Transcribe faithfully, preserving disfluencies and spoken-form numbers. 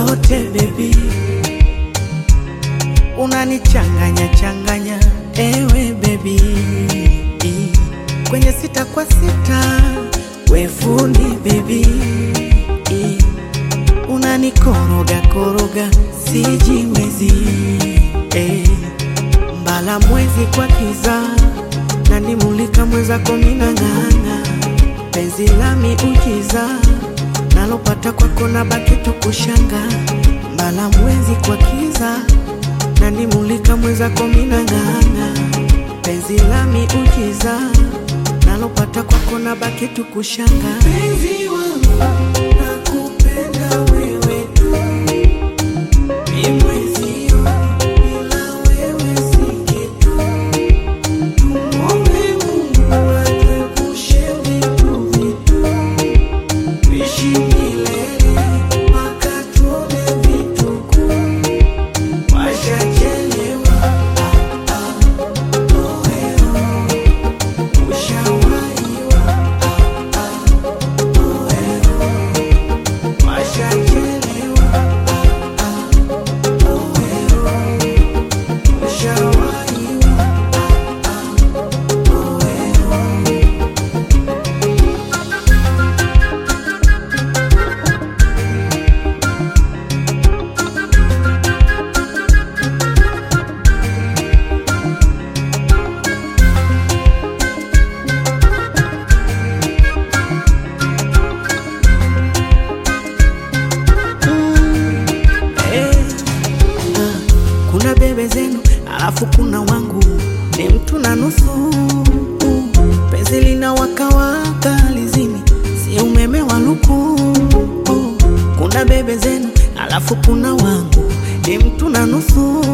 zote baby, unanichanganya changanya ewe baby, kwenye sita kwa sita we fundi baby, unanikoroga koroga sijiwezi, eh. Mbala mwezi kwa kiza na nimulika mwezako minang'ang'a, penzi la miujiza nalopata kwako na baki tu kushanga. Mbala mwezi kwa kiza na nimulika mwezako minang'ang'a, penzi la miujiza nalopata kwako na baki tu kushanga. Penzi wangu nakupenda wewe tu, ni mwezi bila wewe si kitu. Tumuombe Mungu atuepushe vitu vitu, tuishi milele mpaka tuone vituko. Washachelewa ah, ah, oh, eh, oh. Ushawaiwa ah, ah, oh, eh, oh. Washachelewa ah, ah, oh, eh, oh. Ushawaiwa ah, ah, oh, eh, oh. Kuna bebe zenu alafu kuna wangu, ni mtu na nusu. Penzi lina wakawaka lizimi, si umeme wa luku. Kuna bebe zenu alafu kuna wangu, ni mtu na nusu.